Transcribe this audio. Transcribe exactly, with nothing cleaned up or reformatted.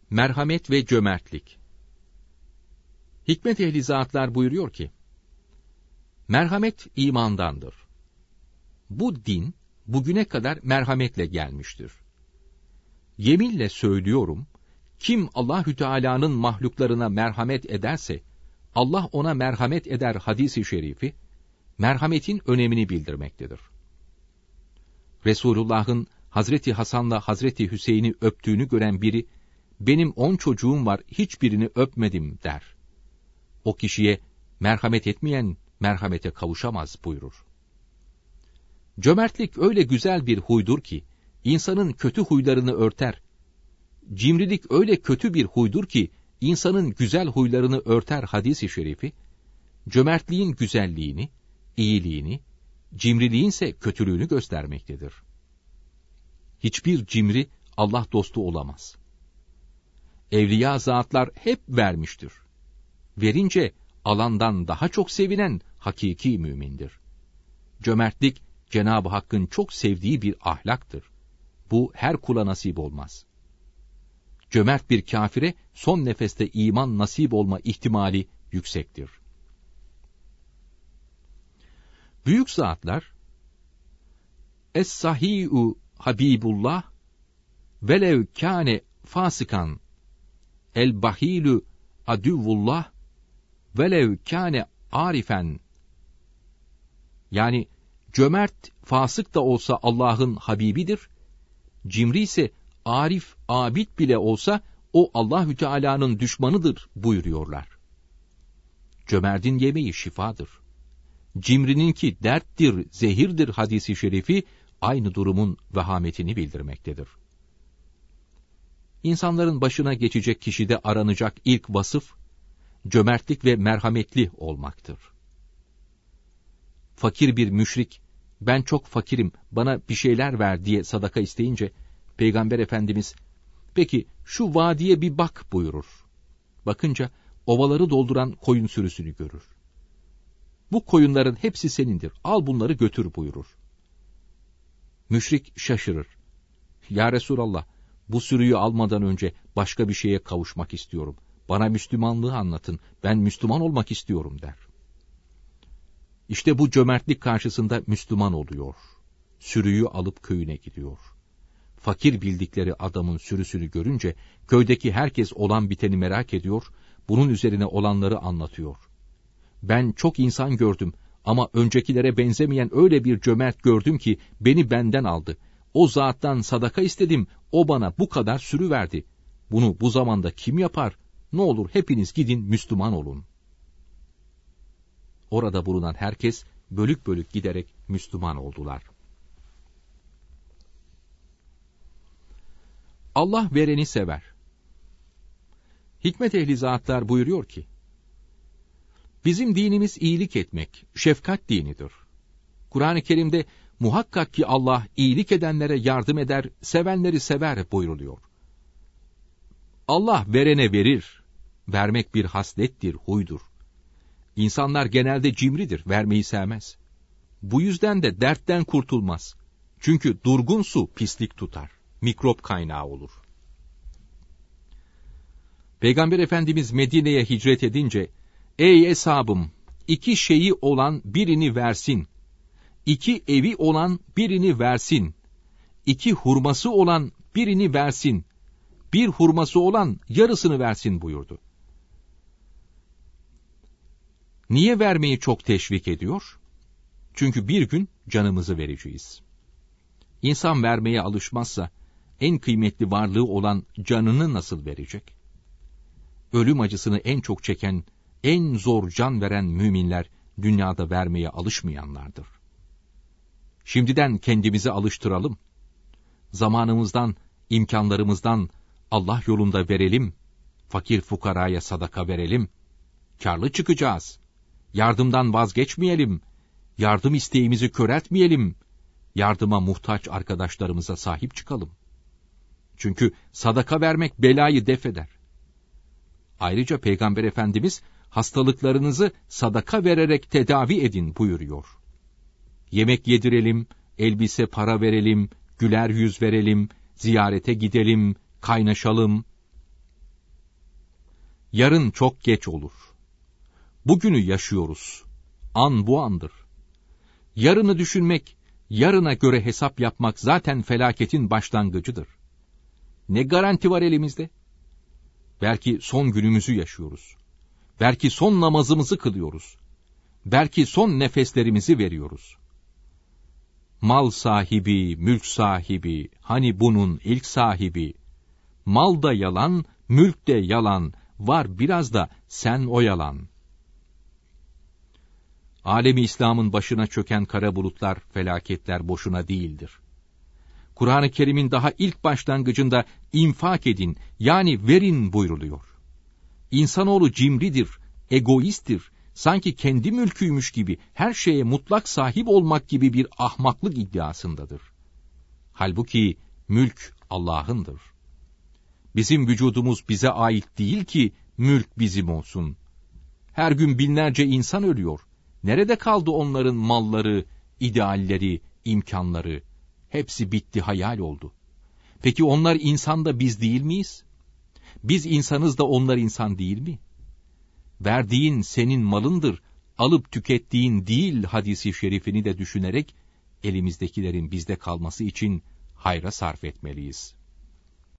Merhamet ve cömertlik. Hikmet ehli zatlar buyuruyor ki, merhamet imandandır. Bu din, bugüne kadar merhametle gelmiştir. Yeminle söylüyorum, kim Allahü Teala'nın mahluklarına merhamet ederse, Allah ona merhamet eder hadisi şerifi, merhametin önemini bildirmektedir. Resulullah'ın Hazreti Hasan'la Hazreti Hüseyin'i öptüğünü gören biri, benim on çocuğum var, hiçbirini öpmedim der. O kişiye merhamet etmeyen merhamete kavuşamaz buyurur. Cömertlik öyle güzel bir huydur ki, insanın kötü huylarını örter. Cimrilik öyle kötü bir huydur ki, insanın güzel huylarını örter hadis-i şerifi, cömertliğin güzelliğini, iyiliğini, cimriliğinse kötülüğünü göstermektedir. Hiçbir cimri Allah dostu olamaz. Evliya zatlar hep vermiştir. Verince alandan daha çok sevinen hakiki mümindir. Cömertlik, Cenab-ı Hakk'ın çok sevdiği bir ahlaktır. Bu her kula nasip olmaz. Cömert bir kafire son nefeste iman nasip olma ihtimali yüksektir. Büyük zatlar, Es-sahi'u Habibullah velev kâne fasıkan, el-bahîlü adüvullah velev kâne arifen. Yani cömert, fasık da olsa Allah'ın Habibidir, cimri ise arif, abid bile olsa o Allahü Teala'nın düşmanıdır buyuruyorlar. Cömertin yemeği şifadır. Cimrininki derttir, zehirdir hadisi şerifi, aynı durumun vehametini bildirmektedir. İnsanların başına geçecek kişide aranacak ilk vasıf, cömertlik ve merhametli olmaktır. Fakir bir müşrik, ben çok fakirim, bana bir şeyler ver diye sadaka isteyince, Peygamber Efendimiz, peki şu vadiye bir bak buyurur. Bakınca ovaları dolduran koyun sürüsünü görür. Bu koyunların hepsi senindir, al bunları götür buyurur. Müşrik şaşırır. Ya Resulallah, bu sürüyü almadan önce başka bir şeye kavuşmak istiyorum. Bana Müslümanlığı anlatın, ben Müslüman olmak istiyorum der. İşte bu cömertlik karşısında Müslüman oluyor. Sürüyü alıp köyüne gidiyor. Fakir bildikleri adamın sürüsünü görünce köydeki herkes olan biteni merak ediyor, bunun üzerine olanları anlatıyor. Ben çok insan gördüm ama öncekilere benzemeyen öyle bir cömert gördüm ki beni benden aldı. O zattan sadaka istedim, o bana bu kadar sürü verdi. Bunu bu zamanda kim yapar? Ne olur hepiniz gidin Müslüman olun. Orada bulunan herkes bölük bölük giderek Müslüman oldular. Allah vereni sever. Hikmet ehli zatlar buyuruyor ki, bizim dinimiz iyilik etmek, şefkat dinidir. Kur'an-ı Kerim'de muhakkak ki Allah iyilik edenlere yardım eder, sevenleri sever buyuruluyor. Allah verene verir. Vermek bir haslettir, huydur. İnsanlar genelde cimridir, vermeyi sevmez. Bu yüzden de dertten kurtulmaz. Çünkü durgun su pislik tutar, mikrop kaynağı olur. Peygamber Efendimiz Medine'ye hicret edince, ey eshabım, iki şeyi olan birini versin, iki evi olan birini versin, iki hurması olan birini versin, bir hurması olan yarısını versin buyurdu. Niye vermeyi çok teşvik ediyor? Çünkü bir gün canımızı vereceğiz. İnsan vermeye alışmazsa, en kıymetli varlığı olan canını nasıl verecek? Ölüm acısını en çok çeken, en zor can veren müminler, dünyada vermeye alışmayanlardır. Şimdiden kendimizi alıştıralım. Zamanımızdan, imkanlarımızdan Allah yolunda verelim. Fakir fukaraya sadaka verelim. Kârlı çıkacağız. Yardımdan vazgeçmeyelim. Yardım isteğimizi köreltmeyelim. Yardıma muhtaç arkadaşlarımıza sahip çıkalım. Çünkü sadaka vermek belayı def eder. Ayrıca Peygamber Efendimiz, hastalıklarınızı sadaka vererek tedavi edin buyuruyor. Yemek yedirelim, elbise para verelim, güler yüz verelim, ziyarete gidelim, kaynaşalım. Yarın çok geç olur. Bugünü yaşıyoruz. An bu andır. Yarını düşünmek, yarına göre hesap yapmak zaten felaketin başlangıcıdır. Ne garanti var elimizde? Belki son günümüzü yaşıyoruz. Belki son namazımızı kılıyoruz. Belki son nefeslerimizi veriyoruz. Mal sahibi, mülk sahibi, hani bunun ilk sahibi. Mal da yalan, mülk de yalan, var biraz da sen oyalan. Alemi İslam'ın başına çöken kara bulutlar, felaketler boşuna değildir. Kur'an-ı Kerim'in daha ilk başlangıcında infak edin, yani verin buyruluyor. İnsanoğlu cimridir, egoisttir, sanki kendi mülküymüş gibi her şeye mutlak sahip olmak gibi bir ahmaklık iddiasındadır. Halbuki mülk Allah'ındır. Bizim vücudumuz bize ait değil ki mülk bizim olsun. Her gün binlerce insan ölüyor. Nerede kaldı onların malları, idealleri, imkanları? Hepsi bitti, hayal oldu. Peki onlar insan da biz değil miyiz? Biz insanız da onlar insan değil mi? Verdiğin senin malındır, alıp tükettiğin değil hadisi şerifini de düşünerek elimizdekilerin bizde kalması için hayra sarf etmeliyiz.